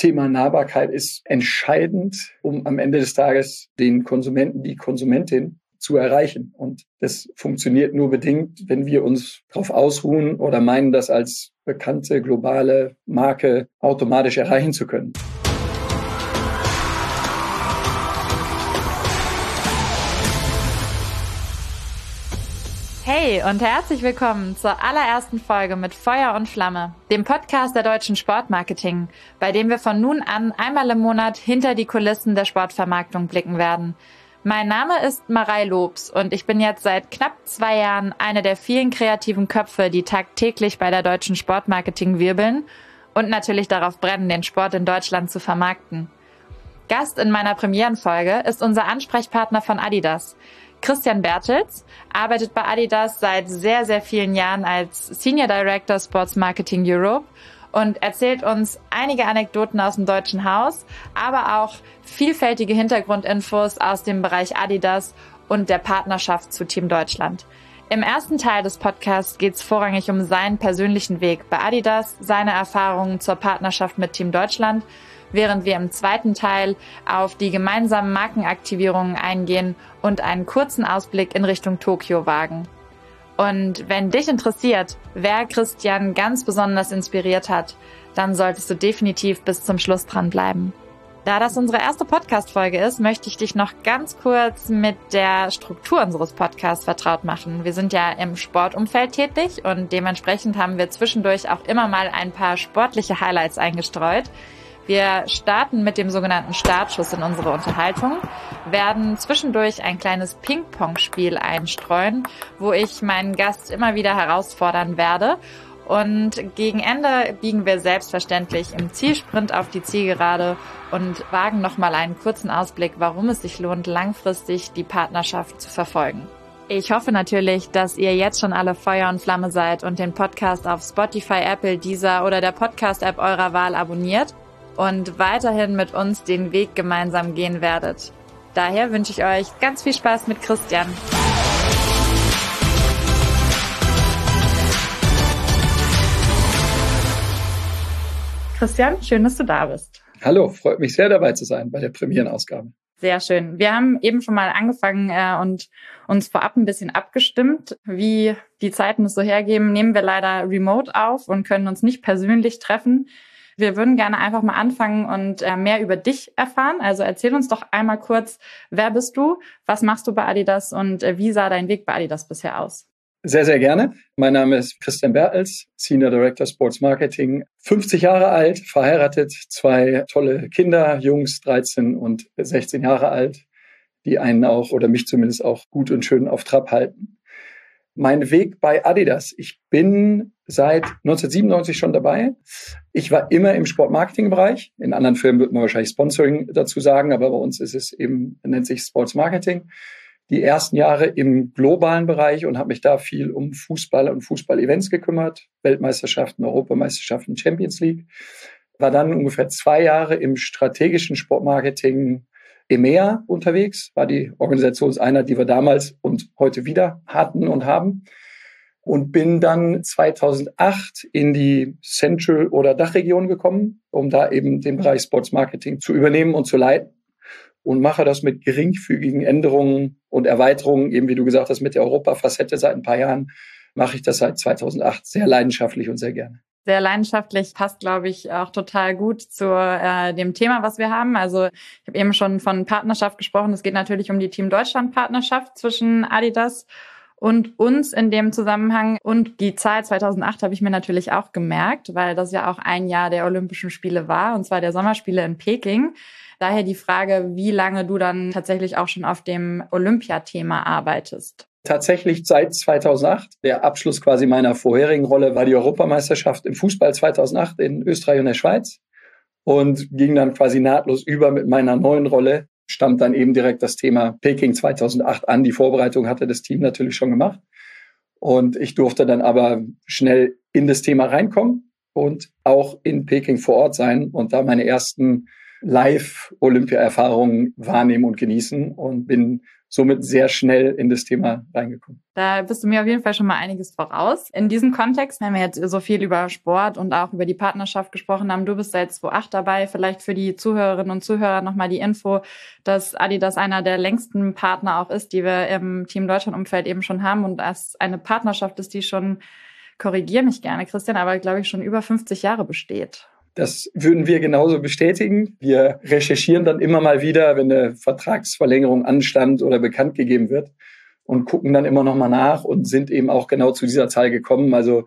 Thema Nahbarkeit ist entscheidend, um am Ende des Tages den Konsumenten, die Konsumentin zu erreichen. Und das funktioniert nur bedingt, wenn wir uns darauf ausruhen oder meinen, das als bekannte globale Marke automatisch erreichen zu können. Hey und herzlich willkommen zur allerersten Folge mit Feuer und Flamme, dem Podcast der deutschen Sportmarketing, bei dem wir von nun an einmal im Monat hinter die Kulissen der Sportvermarktung blicken werden. Mein Name ist Marei Lobs und ich bin jetzt seit knapp 2 Jahren eine der vielen kreativen Köpfe, die tagtäglich bei der deutschen Sportmarketing wirbeln und natürlich darauf brennen, den Sport in Deutschland zu vermarkten. Gast in meiner Premierenfolge ist unser Ansprechpartner von Adidas. Christian Bertels arbeitet bei Adidas seit sehr, sehr vielen Jahren als Senior Director Sports Marketing Europe und erzählt uns einige Anekdoten aus dem deutschen Haus, aber auch vielfältige Hintergrundinfos aus dem Bereich Adidas und der Partnerschaft zu Team Deutschland. Im ersten Teil des Podcasts geht es vorrangig um seinen persönlichen Weg bei Adidas, seine Erfahrungen zur Partnerschaft mit Team Deutschland, während wir im zweiten Teil auf die gemeinsamen Markenaktivierungen eingehen und einen kurzen Ausblick in Richtung Tokio wagen. Und wenn dich interessiert, wer Christian ganz besonders inspiriert hat, dann solltest du definitiv bis zum Schluss dranbleiben. Da das unsere erste Podcast-Folge ist, möchte ich dich noch ganz kurz mit der Struktur unseres Podcasts vertraut machen. Wir sind ja im Sportumfeld tätig und dementsprechend haben wir zwischendurch auch immer mal ein paar sportliche Highlights eingestreut. Wir starten mit dem sogenannten Startschuss in unsere Unterhaltung, werden zwischendurch ein kleines Ping-Pong-Spiel einstreuen, wo ich meinen Gast immer wieder herausfordern werde. Und gegen Ende biegen wir selbstverständlich im Zielsprint auf die Zielgerade und wagen nochmal einen kurzen Ausblick, warum es sich lohnt, langfristig die Partnerschaft zu verfolgen. Ich hoffe natürlich, dass ihr jetzt schon alle Feuer und Flamme seid und den Podcast auf Spotify, Apple, Deezer oder der Podcast-App eurer Wahl abonniert und weiterhin mit uns den Weg gemeinsam gehen werdet. Daher wünsche ich euch ganz viel Spaß mit Christian. Christian, schön, dass du da bist. Hallo, freut mich sehr dabei zu sein bei der Premierenausgabe. Sehr schön. Wir haben eben schon mal angefangen und uns vorab ein bisschen abgestimmt. Wie die Zeiten es so hergeben, nehmen wir leider remote auf und können uns nicht persönlich treffen. Wir würden gerne einfach mal anfangen und mehr über dich erfahren. Also erzähl uns doch einmal kurz, wer bist du, was machst du bei Adidas und wie sah dein Weg bei Adidas bisher aus? Sehr, sehr gerne. Mein Name ist Christian Bertels, Senior Director Sports Marketing, 50 Jahre alt, verheiratet, 2 tolle Kinder, Jungs, 13 und 16 Jahre alt, die einen auch oder mich zumindest auch gut und schön auf Trab halten. Mein Weg bei Adidas. Ich bin seit 1997 schon dabei. Ich war immer im Sportmarketing-Bereich. In anderen Firmen wird man wahrscheinlich Sponsoring dazu sagen, aber bei uns ist es eben, nennt sich Sports Marketing. Die ersten Jahre im globalen Bereich und habe mich da viel um Fußball und Fußball-Events gekümmert. Weltmeisterschaften, Europameisterschaften, Champions League. War dann ungefähr 2 Jahre im strategischen Sportmarketing EMEA unterwegs, war die Organisationseinheit, die wir damals und heute wieder hatten und haben. Und bin dann 2008 in die Central- oder Dachregion gekommen, um da eben den Bereich Sports Marketing zu übernehmen und zu leiten. Und mache das mit geringfügigen Änderungen und Erweiterungen, eben wie du gesagt hast, mit der Europa-Facette seit ein paar Jahren, mache ich das seit 2008 sehr leidenschaftlich und sehr gerne. Sehr leidenschaftlich, passt, glaube ich, auch total gut zu dem Thema, was wir haben. Also ich habe eben schon von Partnerschaft gesprochen. Es geht natürlich um die Team Deutschland-Partnerschaft zwischen Adidas und uns in dem Zusammenhang. Und die Zahl 2008 habe ich mir natürlich auch gemerkt, weil das ja auch ein Jahr der Olympischen Spiele war, und zwar der Sommerspiele in Peking. Daher die Frage, wie lange du dann tatsächlich auch schon auf dem Olympiathema arbeitest. Tatsächlich seit 2008. Der Abschluss quasi meiner vorherigen Rolle war die Europameisterschaft im Fußball 2008 in Österreich und der Schweiz und ging dann quasi nahtlos über mit meiner neuen Rolle. Stammt dann eben direkt das Thema Peking 2008 an. Die Vorbereitung hatte das Team natürlich schon gemacht. Und ich durfte dann aber schnell in das Thema reinkommen und auch in Peking vor Ort sein und da meine ersten Live-Olympia-Erfahrungen wahrnehmen und genießen und bin somit sehr schnell in das Thema reingekommen. Da bist du mir auf jeden Fall schon mal einiges voraus. In diesem Kontext, wenn wir jetzt so viel über Sport und auch über die Partnerschaft gesprochen haben, du bist seit 2008 dabei. Vielleicht für die Zuhörerinnen und Zuhörer nochmal die Info, dass Adidas einer der längsten Partner auch ist, die wir im Team Deutschland-Umfeld eben schon haben und als eine Partnerschaft ist, die schon, korrigiere mich gerne, Christian, aber glaube ich schon über 50 Jahre besteht. Das würden wir genauso bestätigen. Wir recherchieren dann immer mal wieder, wenn eine Vertragsverlängerung anstand oder bekannt gegeben wird und gucken dann immer noch mal nach und sind eben auch genau zu dieser Zahl gekommen. Also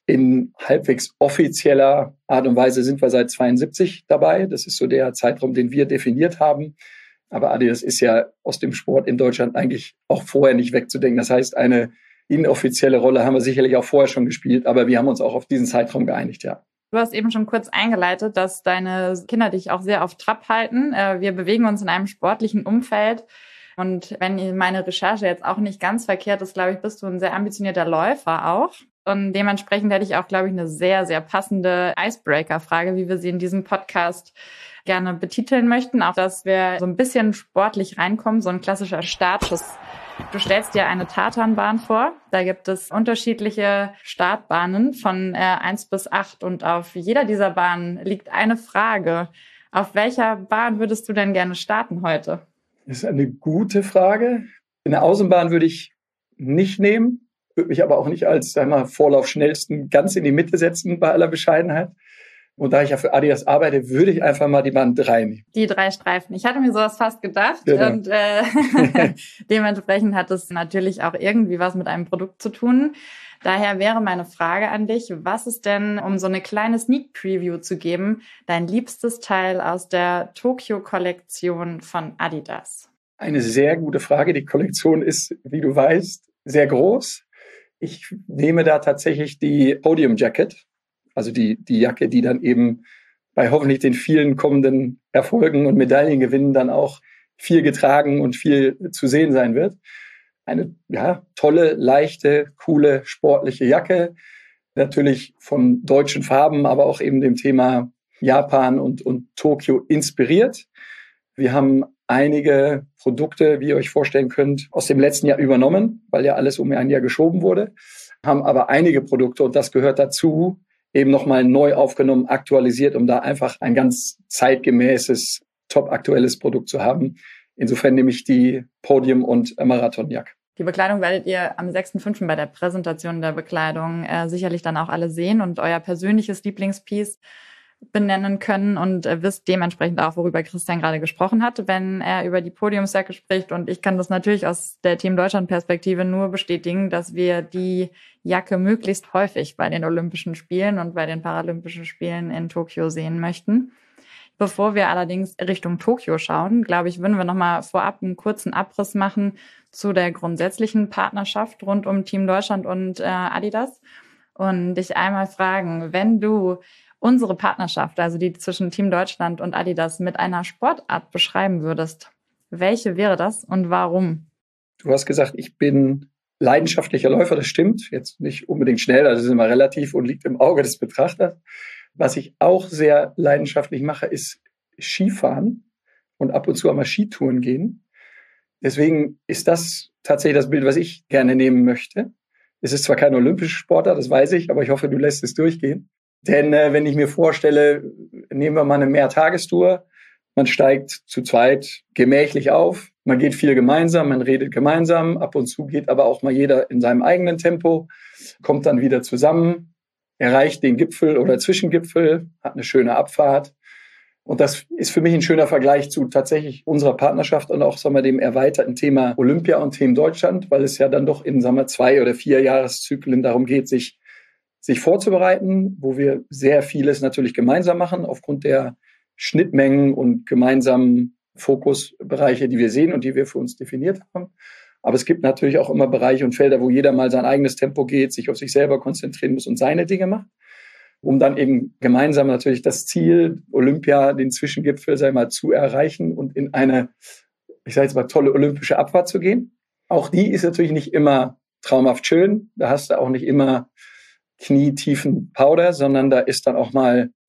in halbwegs offizieller Art und Weise sind wir seit 72 dabei. Das ist so der Zeitraum, den wir definiert haben. Aber Adidas ist ja aus dem Sport in Deutschland eigentlich auch vorher nicht wegzudenken. Das heißt, eine inoffizielle Rolle haben wir sicherlich auch vorher schon gespielt, aber wir haben uns auch auf diesen Zeitraum geeinigt, ja. Du hast eben schon kurz eingeleitet, dass deine Kinder dich auch sehr auf Trab halten. Wir bewegen uns in einem sportlichen Umfeld. Und wenn meine Recherche jetzt auch nicht ganz verkehrt ist, glaube ich, bist du ein sehr ambitionierter Läufer auch. Und dementsprechend hätte ich auch, glaube ich, eine sehr, sehr passende Icebreaker-Frage, wie wir sie in diesem Podcast gerne betiteln möchten. Auch, dass wir so ein bisschen sportlich reinkommen, so ein klassischer Startschuss. Du stellst dir eine Tatanbahn vor. Da gibt es unterschiedliche Startbahnen von 1 bis 8 und auf jeder dieser Bahnen liegt eine Frage. Auf welcher Bahn würdest du denn gerne starten heute? Das ist eine gute Frage. Eine Außenbahn würde ich nicht nehmen, würde mich aber auch nicht als, sagen wir mal, Vorlaufschnellsten ganz in die Mitte setzen, bei aller Bescheidenheit. Und da ich ja für Adidas arbeite, würde ich einfach mal die Bahn 3 nehmen. Die 3 Streifen. Ich hatte mir sowas fast gedacht. Genau. Und dementsprechend hat es natürlich auch irgendwie was mit einem Produkt zu tun. Daher wäre meine Frage an dich, was ist denn, um so eine kleine Sneak Preview zu geben, dein liebstes Teil aus der Tokio-Kollektion von Adidas? Eine sehr gute Frage. Die Kollektion ist, wie du weißt, sehr groß. Ich nehme da tatsächlich die Podium Jacket. Also die Jacke, die dann eben bei hoffentlich den vielen kommenden Erfolgen und Medaillengewinnen dann auch viel getragen und viel zu sehen sein wird. Eine tolle, leichte, coole, sportliche Jacke. Natürlich von deutschen Farben, aber auch eben dem Thema Japan und Tokio inspiriert. Wir haben einige Produkte, wie ihr euch vorstellen könnt, aus dem letzten Jahr übernommen, weil ja alles um ein Jahr geschoben wurde. Haben aber einige Produkte, und das gehört dazu, eben nochmal neu aufgenommen, aktualisiert, um da einfach ein ganz zeitgemäßes, top-aktuelles Produkt zu haben. Insofern nehme ich die Podium- und Marathonjacke. Die Bekleidung werdet ihr am 6.5. bei der Präsentation der Bekleidung sicherlich dann auch alle sehen und euer persönliches Lieblingspiece benennen können und wisst dementsprechend auch, worüber Christian gerade gesprochen hat, wenn er über die Podiumsjacke spricht. Und ich kann das natürlich aus der Team Deutschland-Perspektive nur bestätigen, dass wir die Jacke möglichst häufig bei den Olympischen Spielen und bei den Paralympischen Spielen in Tokio sehen möchten. Bevor wir allerdings Richtung Tokio schauen, glaube ich, würden wir nochmal vorab einen kurzen Abriss machen zu der grundsätzlichen Partnerschaft rund um Team Deutschland und Adidas und dich einmal fragen, wenn du unsere Partnerschaft, also die zwischen Team Deutschland und Adidas, mit einer Sportart beschreiben würdest, welche wäre das und warum? Du hast gesagt, ich bin leidenschaftlicher Läufer, das stimmt. Jetzt nicht unbedingt schnell, also das ist immer relativ und liegt im Auge des Betrachters. Was ich auch sehr leidenschaftlich mache, ist Skifahren und ab und zu einmal Skitouren gehen. Deswegen ist das tatsächlich das Bild, was ich gerne nehmen möchte. Es ist zwar kein olympischer Sportart, das weiß ich, aber ich hoffe, du lässt es durchgehen. Denn wenn ich mir vorstelle, nehmen wir mal eine Mehrtagestour, man steigt zu zweit gemächlich auf, man geht viel gemeinsam, man redet gemeinsam, ab und zu geht aber auch mal jeder in seinem eigenen Tempo, kommt dann wieder zusammen, erreicht den Gipfel oder Zwischengipfel, hat eine schöne Abfahrt. Und das ist für mich ein schöner Vergleich zu tatsächlich unserer Partnerschaft und auch, sagen wir, dem erweiterten Thema Olympia und Team Deutschland, weil es ja dann doch in, sagen wir, 2 oder 4 Jahreszyklen darum geht, sich vorzubereiten, wo wir sehr vieles natürlich gemeinsam machen, aufgrund der Schnittmengen und gemeinsamen Fokusbereiche, die wir sehen und die wir für uns definiert haben. Aber es gibt natürlich auch immer Bereiche und Felder, wo jeder mal sein eigenes Tempo geht, sich auf sich selber konzentrieren muss und seine Dinge macht, um dann eben gemeinsam natürlich das Ziel, Olympia, den Zwischengipfel, sei mal, zu erreichen und in eine, ich sage jetzt mal, tolle olympische Abfahrt zu gehen. Auch die ist natürlich nicht immer traumhaft schön. Da hast du auch nicht immer knietiefen Powder, sondern da ist dann auch mal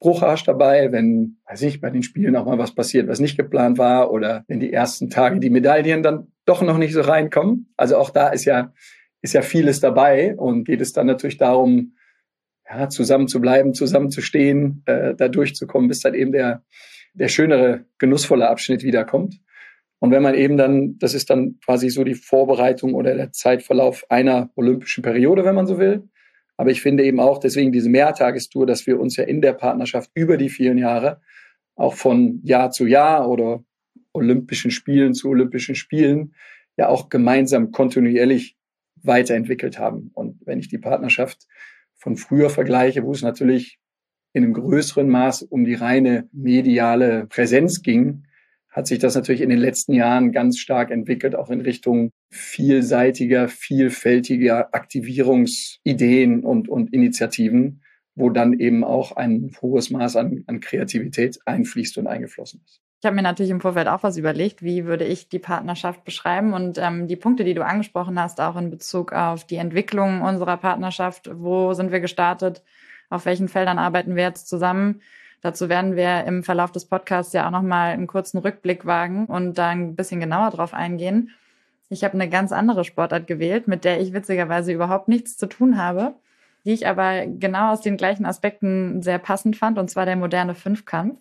Bruchhasch dabei, wenn, weiß ich, bei den Spielen auch mal was passiert, was nicht geplant war oder wenn die ersten Tage die Medaillen dann doch noch nicht so reinkommen. Also auch da ist ja vieles dabei und geht es dann natürlich darum, ja, zusammen zu bleiben, zusammen zu stehen, da durchzukommen, bis dann eben der schönere, genussvolle Abschnitt wiederkommt. Und wenn man eben dann, das ist dann quasi so die Vorbereitung oder der Zeitverlauf einer olympischen Periode, wenn man so will. Aber ich finde eben auch deswegen diese Mehrtagestour, dass wir uns ja in der Partnerschaft über die vielen Jahre auch von Jahr zu Jahr oder Olympischen Spielen zu Olympischen Spielen ja auch gemeinsam kontinuierlich weiterentwickelt haben. Und wenn ich die Partnerschaft von früher vergleiche, wo es natürlich in einem größeren Maß um die reine mediale Präsenz ging, hat sich das natürlich in den letzten Jahren ganz stark entwickelt, auch in Richtung vielseitiger, vielfältiger Aktivierungsideen und Initiativen, wo dann eben auch ein hohes Maß an Kreativität einfließt und eingeflossen ist. Ich habe mir natürlich im Vorfeld auch was überlegt, wie würde ich die Partnerschaft beschreiben und die Punkte, die du angesprochen hast, auch in Bezug auf die Entwicklung unserer Partnerschaft. Wo sind wir gestartet? Auf welchen Feldern arbeiten wir jetzt zusammen? Dazu werden wir im Verlauf des Podcasts ja auch nochmal einen kurzen Rückblick wagen und da ein bisschen genauer drauf eingehen. Ich habe eine ganz andere Sportart gewählt, mit der ich witzigerweise überhaupt nichts zu tun habe, die ich aber genau aus den gleichen Aspekten sehr passend fand, und zwar der moderne Fünfkampf,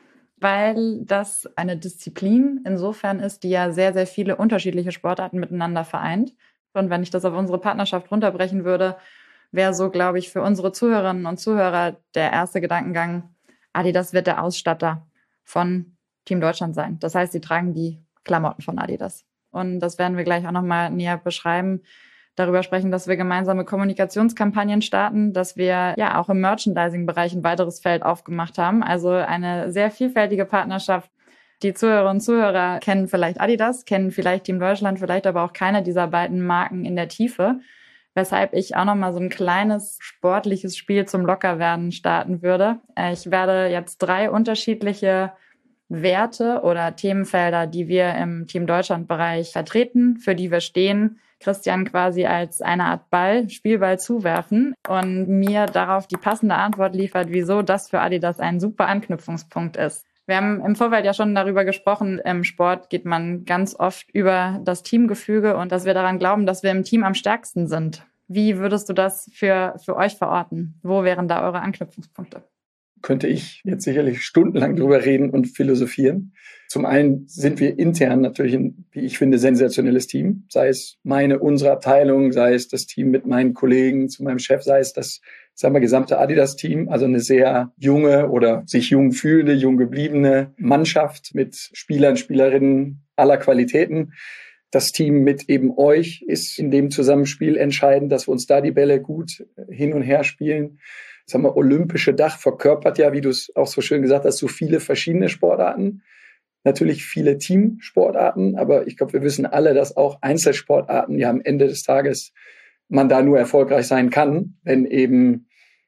weil das eine Disziplin insofern ist, die ja sehr, sehr viele unterschiedliche Sportarten miteinander vereint. Und wenn ich das auf unsere Partnerschaft runterbrechen würde, wäre so, glaube ich, für unsere Zuhörerinnen und Zuhörer der erste Gedankengang: Adidas wird der Ausstatter von Team Deutschland sein. Das heißt, sie tragen die Klamotten von Adidas. Und das werden wir gleich auch nochmal näher beschreiben. Darüber sprechen, dass wir gemeinsame Kommunikationskampagnen starten, dass wir ja auch im Merchandising-Bereich ein weiteres Feld aufgemacht haben. Also eine sehr vielfältige Partnerschaft. Die Zuhörerinnen und Zuhörer kennen vielleicht Adidas, kennen vielleicht Team Deutschland, vielleicht aber auch keine dieser beiden Marken in der Tiefe. Weshalb ich auch nochmal so ein kleines sportliches Spiel zum Lockerwerden starten würde. Ich werde jetzt 3 unterschiedliche Werte oder Themenfelder, die wir im Team Deutschland-Bereich vertreten, für die wir stehen, Christian quasi als eine Art Spielball zuwerfen und mir darauf die passende Antwort liefert, wieso das für Adidas ein super Anknüpfungspunkt ist. Wir haben im Vorfeld ja schon darüber gesprochen, im Sport geht man ganz oft über das Teamgefüge und dass wir daran glauben, dass wir im Team am stärksten sind. Wie würdest du das für euch verorten? Wo wären da eure Anknüpfungspunkte? Könnte ich jetzt sicherlich stundenlang drüber reden und philosophieren. Zum einen sind wir intern natürlich ein, wie ich finde, sensationelles Team. Sei es unsere Abteilung, sei es das Team mit meinen Kollegen, zu meinem Chef, sei es das, sagen wir, gesamte Adidas-Team. Also eine sehr junge oder sich jung fühlende, jung gebliebene Mannschaft mit Spielern, Spielerinnen aller Qualitäten. Das Team mit eben euch ist in dem Zusammenspiel entscheidend, dass wir uns da die Bälle gut hin und her spielen. Sagen wir, olympische Dach verkörpert ja, wie du es auch so schön gesagt hast, so viele verschiedene Sportarten. Natürlich viele Teamsportarten, aber ich glaube, wir wissen alle, dass auch Einzelsportarten ja am Ende des Tages man da nur erfolgreich sein kann, wenn eben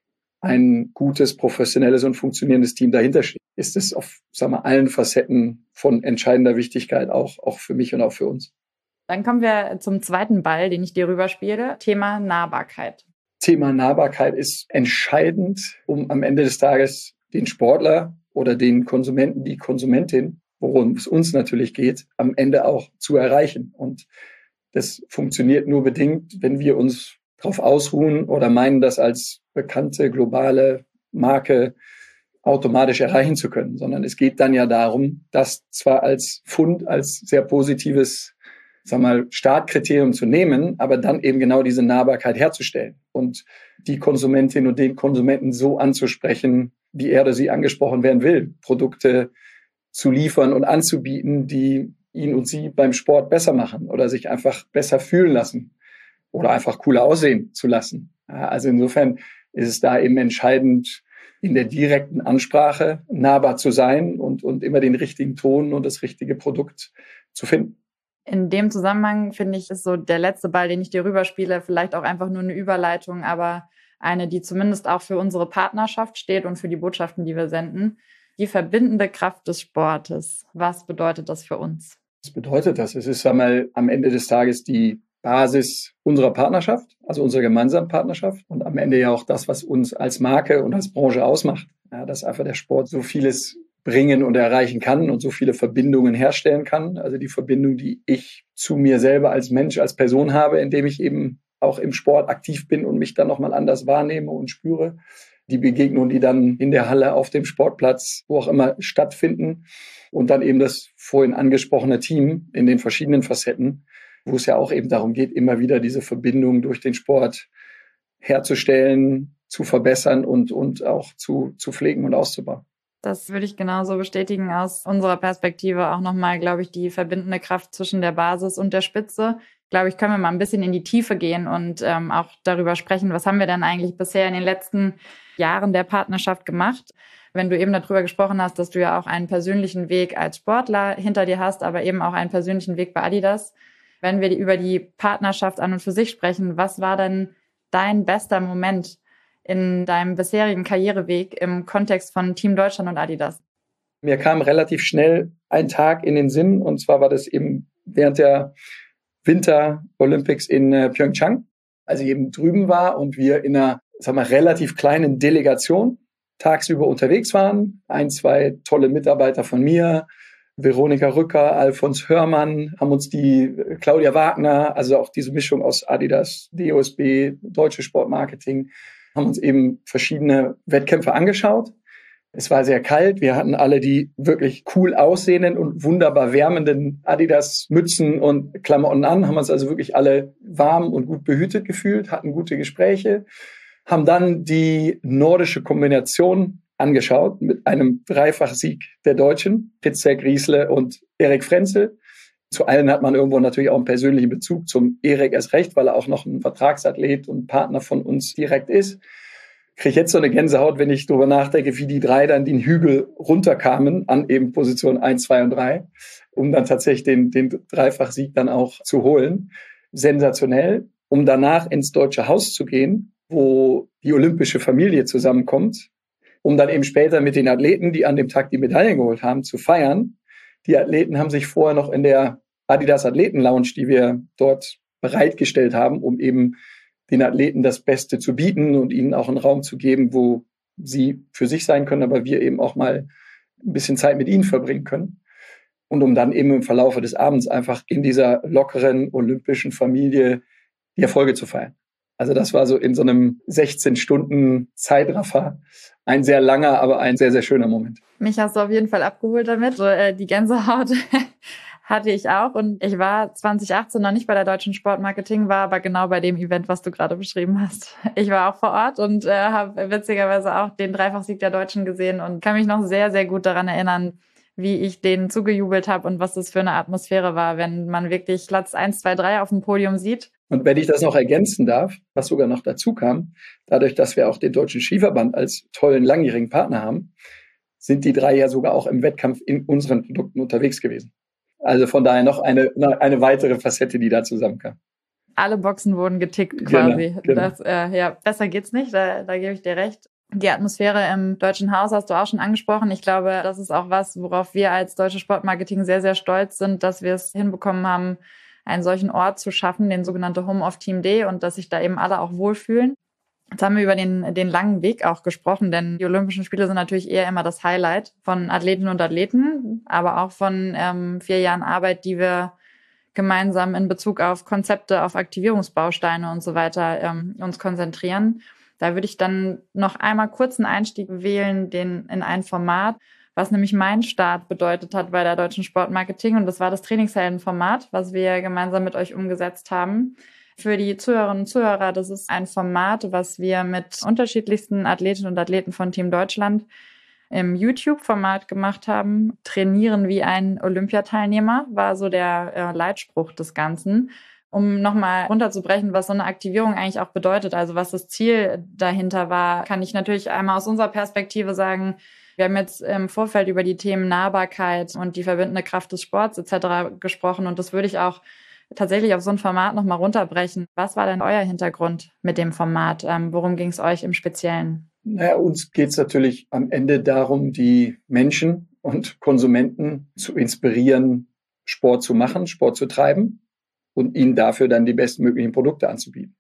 ein gutes, professionelles und funktionierendes Team dahinter steht. Ist es auf, sagen wir, allen Facetten von entscheidender Wichtigkeit, auch für mich und auch für uns. Dann kommen wir zum zweiten Ball, den ich dir rüberspiele. Thema Nahbarkeit. Thema Nahbarkeit ist entscheidend, um am Ende des Tages den Sportler oder den Konsumenten, die Konsumentin, worum es uns natürlich geht, am Ende auch zu erreichen. Und das funktioniert nur bedingt, wenn wir uns darauf ausruhen oder meinen, das als bekannte globale Marke automatisch erreichen zu können, sondern es geht dann ja darum, das zwar als Fund, als sehr positives, sagen wir mal, Startkriterium zu nehmen, aber dann eben genau diese Nahbarkeit herzustellen und die Konsumentin und den Konsumenten so anzusprechen, wie er oder sie angesprochen werden will, Produkte zu liefern und anzubieten, die ihn und sie beim Sport besser machen oder sich einfach besser fühlen lassen oder einfach cooler aussehen zu lassen. Also insofern ist es da eben entscheidend, in der direkten Ansprache nahbar zu sein und immer den richtigen Ton und das richtige Produkt zu finden. In dem Zusammenhang finde ich, ist so der letzte Ball, den ich dir rüberspiele, vielleicht auch einfach nur eine Überleitung, aber eine, die zumindest auch für unsere Partnerschaft steht und für die Botschaften, die wir senden. Die verbindende Kraft des Sportes. Was bedeutet das für uns? Was bedeutet das? Es ist einmal am Ende des Tages die Basis unserer Partnerschaft, also unserer gemeinsamen Partnerschaft und am Ende ja auch das, was uns als Marke und als Branche ausmacht. Ja, dass einfach der Sport so vieles bringen und erreichen kann und so viele Verbindungen herstellen kann. Also die Verbindung, die ich zu mir selber als Mensch, als Person habe, indem ich eben auch im Sport aktiv bin und mich dann nochmal anders wahrnehme und spüre. Die Begegnungen, die dann in der Halle, auf dem Sportplatz, wo auch immer stattfinden. Und dann eben das vorhin angesprochene Team in den verschiedenen Facetten, wo es ja auch eben darum geht, immer wieder diese Verbindung durch den Sport herzustellen, zu verbessern und auch zu pflegen und auszubauen. Das würde ich genauso bestätigen. Aus unserer Perspektive auch nochmal, glaube ich, die verbindende Kraft zwischen der Basis und der Spitze. Glaube ich, können wir mal ein bisschen in die Tiefe gehen und auch darüber sprechen, was haben wir denn eigentlich bisher in den letzten Jahren der Partnerschaft gemacht. Wenn du eben darüber gesprochen hast, dass du ja auch einen persönlichen Weg als Sportler hinter dir hast, aber eben auch einen persönlichen Weg bei Adidas. Wenn wir über die Partnerschaft an und für sich sprechen, was war denn dein bester Moment in deinem bisherigen Karriereweg im Kontext von Team Deutschland und Adidas? Mir kam relativ schnell ein Tag in den Sinn, und zwar war das eben während der Winter Olympics in Pyeongchang, als ich eben drüben war und wir in einer, relativ kleinen Delegation tagsüber unterwegs waren. 1, 2 tolle Mitarbeiter von mir, Veronika Rücker, Alfons Hörmann, haben uns die Claudia Wagner, also auch diese Mischung aus Adidas, DOSB, Deutsche Sportmarketing, haben uns eben verschiedene Wettkämpfe angeschaut. Es war sehr kalt. Wir hatten alle die wirklich cool aussehenden und wunderbar wärmenden Adidas-Mützen und Klamotten an, haben uns also wirklich alle warm und gut behütet gefühlt, hatten gute Gespräche, haben dann die nordische Kombination angeschaut mit einem Dreifachsieg der Deutschen, Fitzek, Riesle und Erik Frenzel. Zu allen hat man irgendwo natürlich auch einen persönlichen Bezug, zum Erik erst recht, weil er auch noch ein Vertragsathlet und Partner von uns direkt ist. Kriege ich jetzt so eine Gänsehaut, wenn ich darüber nachdenke, wie die drei dann den Hügel runterkamen an eben Position 1, 2 und 3, um dann tatsächlich den Dreifachsieg dann auch zu holen. Sensationell, um danach ins Deutsche Haus zu gehen, wo die olympische Familie zusammenkommt, um dann eben später mit den Athleten, die an dem Tag die Medaillen geholt haben, zu feiern. Die Athleten haben sich vorher noch in der Adidas Athleten Lounge, die wir dort bereitgestellt haben, um eben den Athleten das Beste zu bieten und ihnen auch einen Raum zu geben, wo sie für sich sein können, aber wir eben auch mal ein bisschen Zeit mit ihnen verbringen können. Und um dann eben im Verlaufe des Abends einfach in dieser lockeren olympischen Familie die Erfolge zu feiern. Also das war so in so einem 16-Stunden-Zeitraffer ein sehr langer, aber ein sehr, sehr schöner Moment. Mich hast du auf jeden Fall abgeholt damit. So, die Gänsehaut hatte ich auch. Und ich war 2018 noch nicht bei der Deutschen Sportmarketing, war aber genau bei dem Event, was du gerade beschrieben hast. Ich war auch vor Ort und habe witzigerweise auch den Dreifachsieg der Deutschen gesehen und kann mich noch sehr, sehr gut daran erinnern, wie ich denen zugejubelt habe und was das für eine Atmosphäre war, wenn man wirklich Platz 1, 2, 3 auf dem Podium sieht. Und wenn ich das noch ergänzen darf, was sogar noch dazu kam, dadurch, dass wir auch den Deutschen Skiverband als tollen langjährigen Partner haben, sind die drei ja sogar auch im Wettkampf in unseren Produkten unterwegs gewesen. Also von daher noch eine weitere Facette, die da zusammenkam. Alle Boxen wurden getickt quasi. Genau. Das, ja, besser geht's nicht, da gebe ich dir recht. Die Atmosphäre im Deutschen Haus hast du auch schon angesprochen. Ich glaube, das ist auch was, worauf wir als Deutsche Sportmarketing sehr, sehr stolz sind, dass wir es hinbekommen haben, einen solchen Ort zu schaffen, den sogenannten Home of Team D, und dass sich da eben alle auch wohlfühlen. Jetzt haben wir über den langen Weg auch gesprochen, denn die Olympischen Spiele sind natürlich eher immer das Highlight von Athletinnen und Athleten, aber auch von 4 Jahren Arbeit, die wir gemeinsam in Bezug auf Konzepte, auf Aktivierungsbausteine und so weiter uns konzentrieren. Da würde ich dann noch einmal kurz einen Einstieg wählen in ein Format, was nämlich mein Start bedeutet hat bei der Deutschen Sportmarketing. Und das war das Trainingshelden-Format, was wir gemeinsam mit euch umgesetzt haben. Für die Zuhörerinnen und Zuhörer, das ist ein Format, was wir mit unterschiedlichsten Athletinnen und Athleten von Team Deutschland im YouTube-Format gemacht haben. Trainieren wie ein Olympiateilnehmer war so der Leitspruch des Ganzen. Um nochmal runterzubrechen, was so eine Aktivierung eigentlich auch bedeutet, also was das Ziel dahinter war, kann ich natürlich einmal aus unserer Perspektive sagen, wir haben jetzt im Vorfeld über die Themen Nahbarkeit und die verbindende Kraft des Sports etc. gesprochen, und das würde ich auch tatsächlich auf so ein Format nochmal runterbrechen. Was war denn euer Hintergrund mit dem Format? Worum ging es euch im Speziellen? Naja, uns geht es natürlich am Ende darum, die Menschen und Konsumenten zu inspirieren, Sport zu machen, Sport zu treiben. und ihnen dafür dann die bestmöglichen Produkte anzubieten.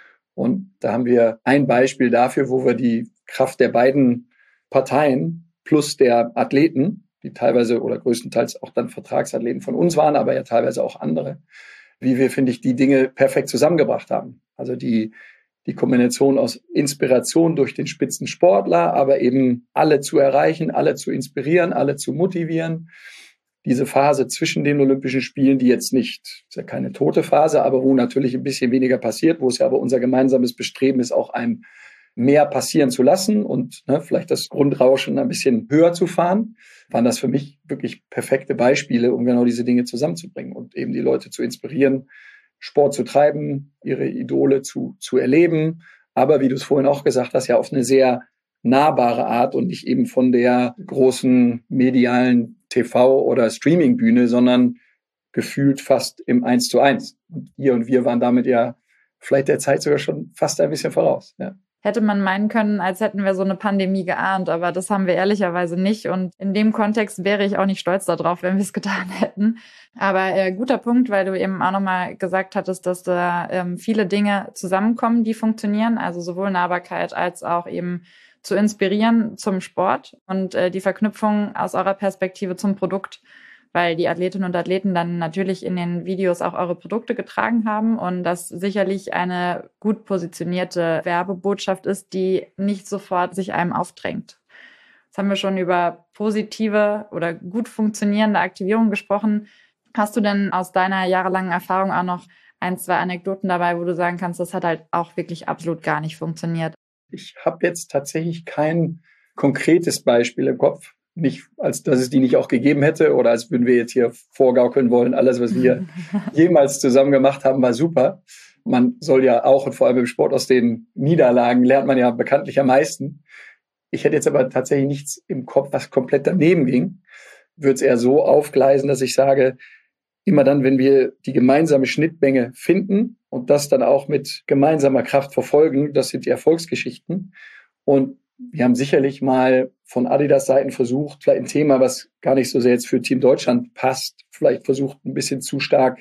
Und da haben wir ein Beispiel dafür, wo wir die Kraft der beiden Parteien plus der Athleten, die teilweise oder größtenteils auch dann Vertragsathleten von uns waren, aber ja teilweise auch andere, wie wir, finde ich, die Dinge perfekt zusammengebracht haben. Also die Kombination aus Inspiration durch den Spitzensportler, aber eben alle zu erreichen, alle zu inspirieren, alle zu motivieren. Diese Phase zwischen den Olympischen Spielen, die jetzt nicht, ist ja keine tote Phase, aber wo natürlich ein bisschen weniger passiert, wo es ja aber unser gemeinsames Bestreben ist, auch einem mehr passieren zu lassen und vielleicht das Grundrauschen ein bisschen höher zu fahren, waren das für mich wirklich perfekte Beispiele, um genau diese Dinge zusammenzubringen und eben die Leute zu inspirieren, Sport zu treiben, ihre Idole zu erleben, aber wie du es vorhin auch gesagt hast, ja auf eine sehr nahbare Art und nicht eben von der großen medialen TV- oder Streamingbühne, sondern gefühlt fast im 1:1. Und wir waren damit ja vielleicht der Zeit sogar schon fast ein bisschen voraus. Ja. Hätte man meinen können, als hätten wir so eine Pandemie geahnt, aber das haben wir ehrlicherweise nicht. Und in dem Kontext wäre ich auch nicht stolz darauf, wenn wir es getan hätten. Aber guter Punkt, weil du eben auch nochmal gesagt hattest, dass da viele Dinge zusammenkommen, die funktionieren. Also sowohl Nahbarkeit als auch eben zu inspirieren zum Sport und die Verknüpfung aus eurer Perspektive zum Produkt, weil die Athletinnen und Athleten dann natürlich in den Videos auch eure Produkte getragen haben und das sicherlich eine gut positionierte Werbebotschaft ist, die nicht sofort sich einem aufdrängt. Jetzt haben wir schon über positive oder gut funktionierende Aktivierung gesprochen. Hast du denn aus deiner jahrelangen Erfahrung auch noch 1, 2 Anekdoten dabei, wo du sagen kannst, das hat halt auch wirklich absolut gar nicht funktioniert? Ich habe jetzt tatsächlich kein konkretes Beispiel im Kopf. Nicht, als dass es die nicht auch gegeben hätte oder als würden wir jetzt hier vorgaukeln wollen, alles, was wir jemals zusammen gemacht haben, war super. Man soll ja auch, und vor allem im Sport aus den Niederlagen lernt man ja bekanntlich am meisten. Ich hätte jetzt aber tatsächlich nichts im Kopf, was komplett daneben ging. Würde es eher so aufgleisen, dass ich sage, immer dann, wenn wir die gemeinsame Schnittmenge finden und das dann auch mit gemeinsamer Kraft verfolgen, das sind die Erfolgsgeschichten. Und wir haben sicherlich mal von Adidas-Seiten versucht, vielleicht ein Thema, was gar nicht so sehr jetzt für Team Deutschland passt, vielleicht versucht, ein bisschen zu stark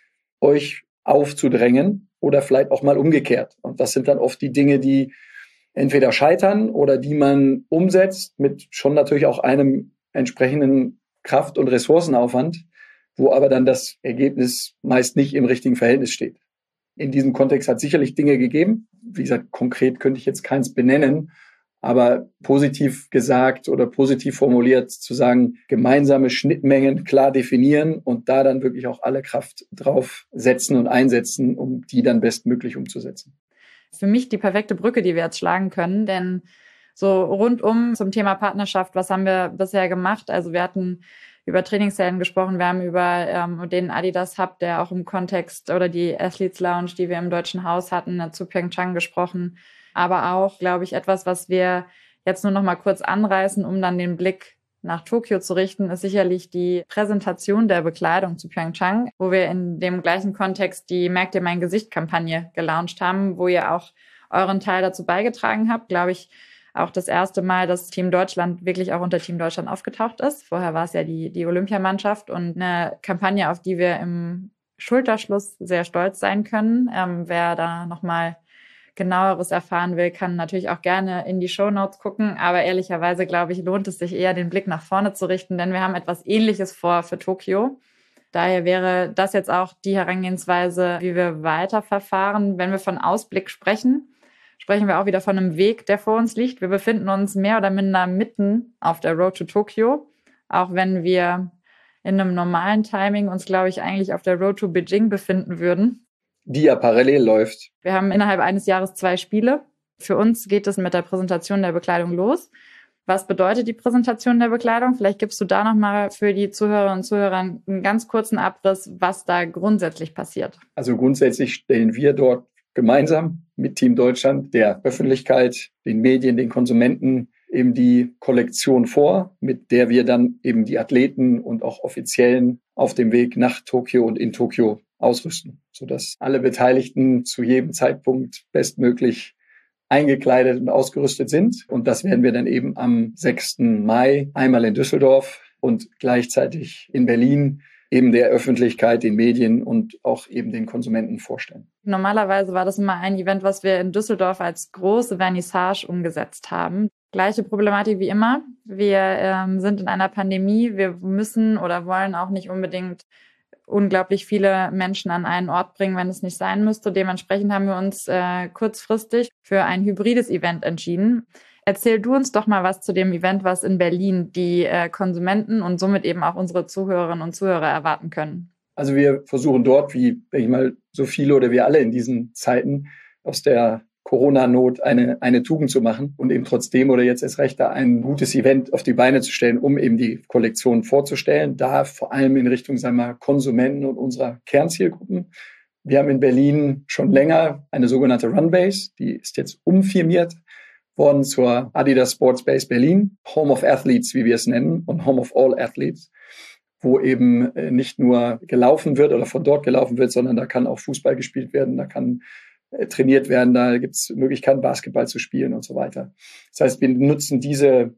euch aufzudrängen oder vielleicht auch mal umgekehrt. Und das sind dann oft die Dinge, die entweder scheitern oder die man umsetzt mit schon natürlich auch einem entsprechenden Kraft- und Ressourcenaufwand, wo aber dann das Ergebnis meist nicht im richtigen Verhältnis steht. In diesem Kontext hat es sicherlich Dinge gegeben. Wie gesagt, konkret könnte ich jetzt keins benennen, aber positiv gesagt oder positiv formuliert zu sagen, gemeinsame Schnittmengen klar definieren und da dann wirklich auch alle Kraft drauf setzen und einsetzen, um die dann bestmöglich umzusetzen. Für mich die perfekte Brücke, die wir jetzt schlagen können, denn so rundum zum Thema Partnerschaft, was haben wir bisher gemacht? Also wir hatten über Trainingszellen gesprochen, wir haben über den Adidas Hub, der auch im Kontext oder die Athletes Lounge, die wir im Deutschen Haus hatten, zu Pyeongchang gesprochen. Aber auch, glaube ich, etwas, was wir jetzt nur noch mal kurz anreißen, um dann den Blick nach Tokio zu richten, ist sicherlich die Präsentation der Bekleidung zu Pyeongchang, wo wir in dem gleichen Kontext die Merk dir mein Gesicht-Kampagne gelauncht haben, wo ihr auch euren Teil dazu beigetragen habt, glaube ich, auch das erste Mal, dass Team Deutschland wirklich auch unter Team Deutschland aufgetaucht ist. Vorher war es ja die Olympiamannschaft und eine Kampagne, auf die wir im Schulterschluss sehr stolz sein können. Wer da nochmal Genaueres erfahren will, kann natürlich auch gerne in die Shownotes gucken. Aber ehrlicherweise, glaube ich, lohnt es sich eher, den Blick nach vorne zu richten, denn wir haben etwas Ähnliches vor für Tokio. Daher wäre das jetzt auch die Herangehensweise, wie wir weiterverfahren. Wenn wir von Ausblick sprechen, sprechen wir auch wieder von einem Weg, der vor uns liegt. Wir befinden uns mehr oder minder mitten auf der Road to Tokio, auch wenn wir in einem normalen Timing uns, glaube ich, eigentlich auf der Road to Beijing befinden würden. Die ja parallel läuft. Wir haben innerhalb eines Jahres 2 Spiele. Für uns geht es mit der Präsentation der Bekleidung los. Was bedeutet die Präsentation der Bekleidung? Vielleicht gibst du da nochmal für die Zuhörerinnen und Zuhörer einen ganz kurzen Abriss, was da grundsätzlich passiert. Also grundsätzlich stellen wir dort gemeinsam mit Team Deutschland der Öffentlichkeit, den Medien, den Konsumenten eben die Kollektion vor, mit der wir dann eben die Athleten und auch Offiziellen auf dem Weg nach Tokio und in Tokio ausrüsten, sodass alle Beteiligten zu jedem Zeitpunkt bestmöglich eingekleidet und ausgerüstet sind. Und das werden wir dann eben am 6. Mai einmal in Düsseldorf und gleichzeitig in Berlin eben der Öffentlichkeit, den Medien und auch eben den Konsumenten vorstellen. Normalerweise war das immer ein Event, was wir in Düsseldorf als große Vernissage umgesetzt haben. Gleiche Problematik wie immer. Wir sind in einer Pandemie. Wir müssen oder wollen auch nicht unbedingt unglaublich viele Menschen an einen Ort bringen, wenn es nicht sein müsste. Dementsprechend haben wir uns kurzfristig für ein hybrides Event entschieden. Erzähl du uns doch mal was zu dem Event, was in Berlin die Konsumenten und somit eben auch unsere Zuhörerinnen und Zuhörer erwarten können. Also wir versuchen dort, wie, denke ich mal, so viele oder wir alle in diesen Zeiten aus der Corona-Not eine Tugend zu machen und eben trotzdem oder jetzt erst recht da ein gutes Event auf die Beine zu stellen, um eben die Kollektion vorzustellen, da vor allem in Richtung, sagen wir mal, Konsumenten und unserer Kernzielgruppen. Wir haben in Berlin schon länger eine sogenannte Runbase, die ist jetzt umfirmiert worden zur Adidas Sports Base Berlin, Home of Athletes, wie wir es nennen, und Home of All Athletes, wo eben nicht nur gelaufen wird oder von dort gelaufen wird, sondern da kann auch Fußball gespielt werden, da kann trainiert werden, da gibt es Möglichkeiten, Basketball zu spielen und so weiter. Das heißt, wir nutzen diese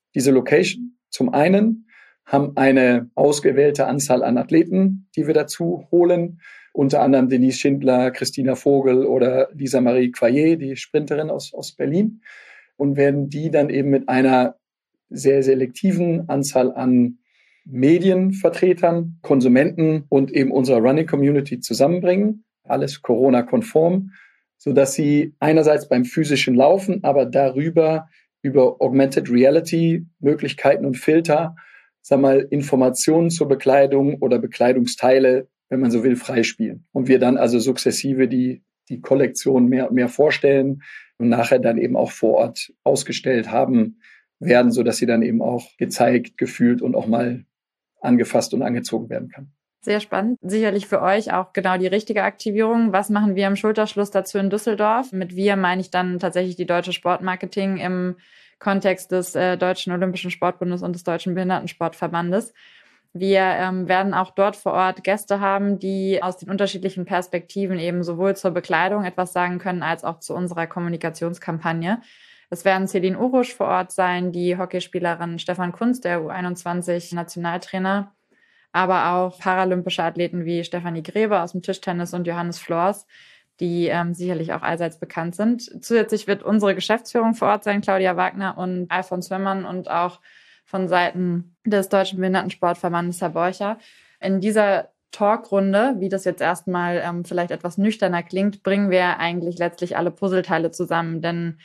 Location zum einen, haben eine ausgewählte Anzahl an Athleten, die wir dazu holen, unter anderem Denise Schindler, Christina Vogel oder Lisa Marie Quayer, die Sprinterin aus Berlin, und werden die dann eben mit einer sehr selektiven Anzahl an Medienvertretern, Konsumenten und eben unserer Running-Community zusammenbringen. Alles Corona-konform, sodass sie einerseits beim physischen Laufen, aber darüber über Augmented Reality Möglichkeiten und Filter, Informationen zur Bekleidung oder Bekleidungsteile, wenn man so will, freispielen. Und wir dann also sukzessive die Kollektion mehr und mehr vorstellen und nachher dann eben auch vor Ort ausgestellt haben werden, sodass sie dann eben auch gezeigt, gefühlt und auch mal angefasst und angezogen werden kann. Sehr spannend. Sicherlich für euch auch genau die richtige Aktivierung. Was machen wir im Schulterschluss dazu in Düsseldorf? Mit wir meine ich dann tatsächlich die Deutsche Sportmarketing im Kontext des Deutschen Olympischen Sportbundes und des Deutschen Behindertensportverbandes. Wir werden auch dort vor Ort Gäste haben, die aus den unterschiedlichen Perspektiven eben sowohl zur Bekleidung etwas sagen können, als auch zu unserer Kommunikationskampagne. Es werden Celine Urusch vor Ort sein, die Hockeyspielerin Stefan Kunz, der U21-Nationaltrainer, aber auch paralympische Athleten wie Stefanie Grebe aus dem Tischtennis und Johannes Flors, die sicherlich auch allseits bekannt sind. Zusätzlich wird unsere Geschäftsführung vor Ort sein, Claudia Wagner und Alfons Wömmern, und auch von Seiten des Deutschen Behindertensportverbandes Herr Borcher. In dieser Talkrunde, wie das jetzt erstmal vielleicht etwas nüchterner klingt, bringen wir eigentlich letztlich alle Puzzleteile zusammen, denn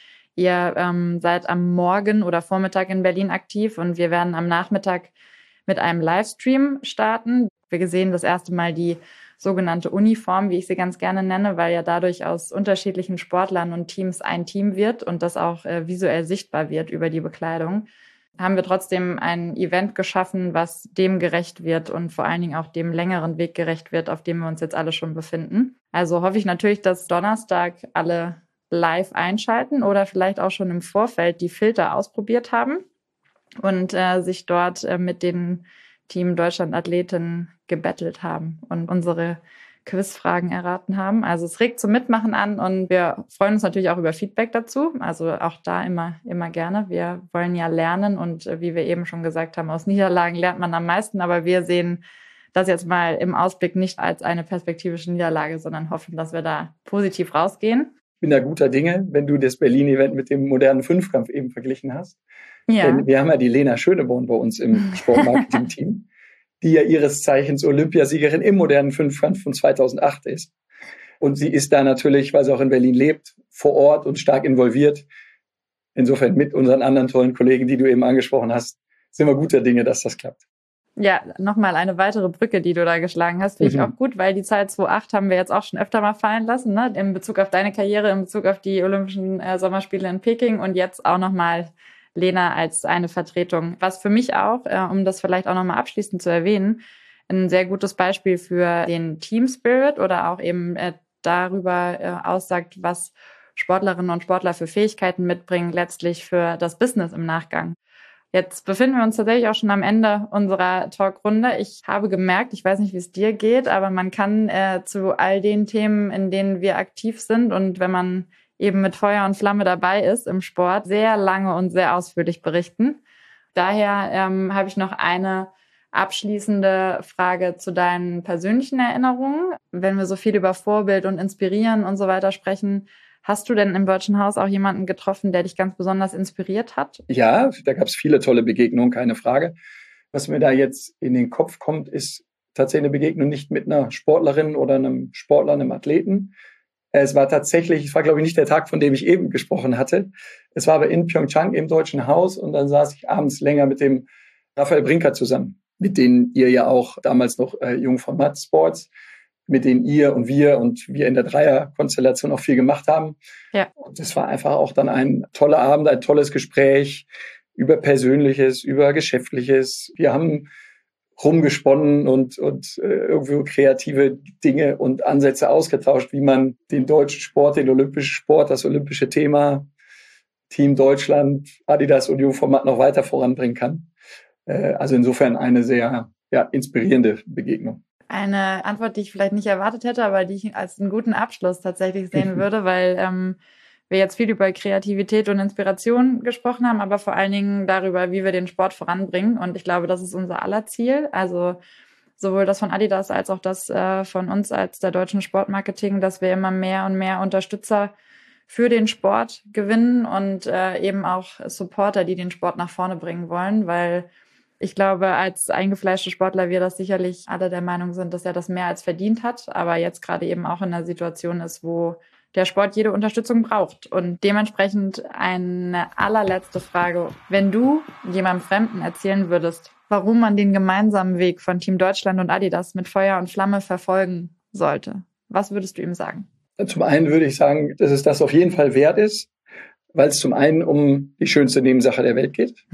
ihr seid am Morgen oder Vormittag in Berlin aktiv und wir werden am Nachmittag mit einem Livestream starten. Wir sehen das erste Mal die sogenannte Uniform, wie ich sie ganz gerne nenne, weil ja dadurch aus unterschiedlichen Sportlern und Teams ein Team wird und das auch visuell sichtbar wird über die Bekleidung. Haben wir trotzdem ein Event geschaffen, was dem gerecht wird und vor allen Dingen auch dem längeren Weg gerecht wird, auf dem wir uns jetzt alle schon befinden. Also hoffe ich natürlich, dass Donnerstag alle live einschalten oder vielleicht auch schon im Vorfeld die Filter ausprobiert haben und sich dort mit den Team Deutschland Athleten gebettelt haben und unsere Quizfragen erraten haben. Also es regt zum Mitmachen an und wir freuen uns natürlich auch über Feedback dazu. Also auch da immer gerne. Wir wollen ja lernen und wie wir eben schon gesagt haben, aus Niederlagen lernt man am meisten. Aber wir sehen das jetzt mal im Ausblick nicht als eine perspektivische Niederlage, sondern hoffen, dass wir da positiv rausgehen. Ich bin da guter Dinge, wenn du das Berlin-Event mit dem modernen Fünfkampf eben verglichen hast. Ja. Denn wir haben ja die Lena Schöneborn bei uns im Sportmarketing-Team, die ja ihres Zeichens Olympiasiegerin im modernen Fünfkampf von 2008 ist. Und sie ist da natürlich, weil sie auch in Berlin lebt, vor Ort und stark involviert. Insofern mit unseren anderen tollen Kollegen, die du eben angesprochen hast, sind wir guter Dinge, dass das klappt. Ja, nochmal eine weitere Brücke, die du da geschlagen hast, finde ich auch gut, weil die Zeit 2008 haben wir jetzt auch schon öfter mal fallen lassen, ne? In Bezug auf deine Karriere, in Bezug auf die Olympischen Sommerspiele in Peking und jetzt auch nochmal Lena als eine Vertretung. Was für mich auch, um das vielleicht auch nochmal abschließend zu erwähnen, ein sehr gutes Beispiel für den Team Spirit oder auch eben darüber aussagt, was Sportlerinnen und Sportler für Fähigkeiten mitbringen, letztlich für das Business im Nachgang. Jetzt befinden wir uns tatsächlich auch schon am Ende unserer Talkrunde. Ich habe gemerkt, ich weiß nicht, wie es dir geht, aber man kann zu all den Themen, in denen wir aktiv sind und wenn man eben mit Feuer und Flamme dabei ist im Sport, sehr lange und sehr ausführlich berichten. Daher habe ich noch eine Abschließende Frage zu deinen persönlichen Erinnerungen. Wenn wir so viel über Vorbild und Inspirieren und so weiter sprechen, hast du denn im Deutschen Haus auch jemanden getroffen, der dich ganz besonders inspiriert hat? Ja, da gab es viele tolle Begegnungen, keine Frage. Was mir da jetzt in den Kopf kommt, ist tatsächlich eine Begegnung nicht mit einer Sportlerin oder einem Sportler, einem Athleten. Es war glaube ich, nicht der Tag, von dem ich eben gesprochen hatte. Es war aber in Pyeongchang im Deutschen Haus und dann saß ich abends länger mit dem Raphael Brinker zusammen, mit denen ihr ja auch damals noch Jungformat Sports, mit denen ihr und wir in der Dreierkonstellation auch viel gemacht haben. Ja. Und es war einfach auch dann ein toller Abend, ein tolles Gespräch über Persönliches, über Geschäftliches. Wir haben rumgesponnen und irgendwie kreative Dinge und Ansätze ausgetauscht, wie man den deutschen Sport, den olympischen Sport, das olympische Thema, Team Deutschland, Adidas und Jungformat noch weiter voranbringen kann. Also insofern eine sehr inspirierende Begegnung. Eine Antwort, die ich vielleicht nicht erwartet hätte, aber die ich als einen guten Abschluss tatsächlich sehen würde, weil wir jetzt viel über Kreativität und Inspiration gesprochen haben, aber vor allen Dingen darüber, wie wir den Sport voranbringen. Und ich glaube, das ist unser aller Ziel. Also sowohl das von Adidas als auch das von uns als der deutschen Sportmarketing, dass wir immer mehr und mehr Unterstützer für den Sport gewinnen und eben auch Supporter, die den Sport nach vorne bringen wollen, weil ich glaube, als eingefleischte Sportler wir das sicherlich alle der Meinung sind, dass er das mehr als verdient hat, aber jetzt gerade eben auch in einer Situation ist, wo der Sport jede Unterstützung braucht. Und dementsprechend eine allerletzte Frage. Wenn du jemandem Fremden erzählen würdest, warum man den gemeinsamen Weg von Team Deutschland und Adidas mit Feuer und Flamme verfolgen sollte, was würdest du ihm sagen? Zum einen würde ich sagen, dass es das auf jeden Fall wert ist, weil es zum einen um die schönste Nebensache der Welt geht.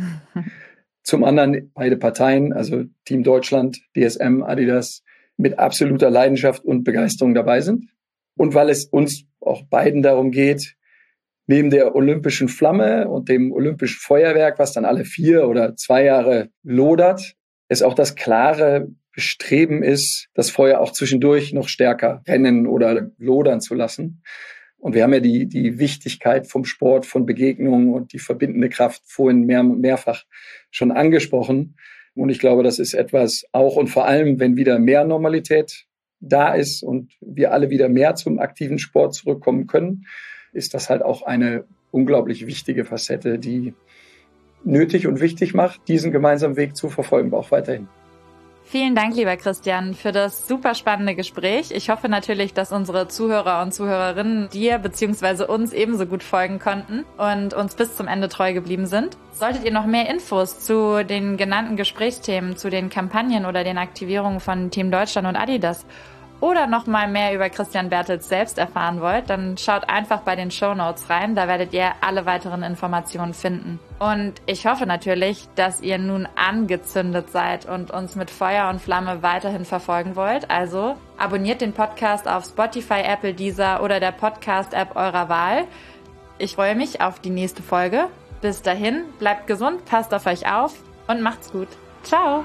Zum anderen beide Parteien, also Team Deutschland, DSM, Adidas, mit absoluter Leidenschaft und Begeisterung dabei sind. Und weil es uns auch beiden darum geht, neben der olympischen Flamme und dem olympischen Feuerwerk, was dann alle 4 oder 2 Jahre lodert, es auch das klare Bestreben ist, das Feuer auch zwischendurch noch stärker brennen oder lodern zu lassen. Und wir haben ja die Wichtigkeit vom Sport, von Begegnungen und die verbindende Kraft vorhin mehrfach schon angesprochen. Und ich glaube, das ist etwas auch und vor allem, wenn wieder mehr Normalität da ist und wir alle wieder mehr zum aktiven Sport zurückkommen können, ist das halt auch eine unglaublich wichtige Facette, die nötig und wichtig macht, diesen gemeinsamen Weg zu verfolgen, auch weiterhin. Vielen Dank, lieber Christian, für das super spannende Gespräch. Ich hoffe natürlich, dass unsere Zuhörer und Zuhörerinnen dir bzw. uns ebenso gut folgen konnten und uns bis zum Ende treu geblieben sind. Solltet ihr noch mehr Infos zu den genannten Gesprächsthemen, zu den Kampagnen oder den Aktivierungen von Team Deutschland und Adidas oder noch mal mehr über Christian Bertels selbst erfahren wollt, dann schaut einfach bei den Shownotes rein, da werdet ihr alle weiteren Informationen finden. Und ich hoffe natürlich, dass ihr nun angezündet seid und uns mit Feuer und Flamme weiterhin verfolgen wollt. Also abonniert den Podcast auf Spotify, Apple, Deezer oder der Podcast-App eurer Wahl. Ich freue mich auf die nächste Folge. Bis dahin, bleibt gesund, passt auf euch auf und macht's gut. Ciao!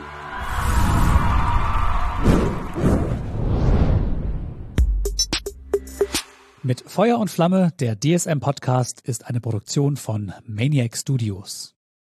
Mit Feuer und Flamme, der DSM-Podcast, ist eine Produktion von Maniac Studios.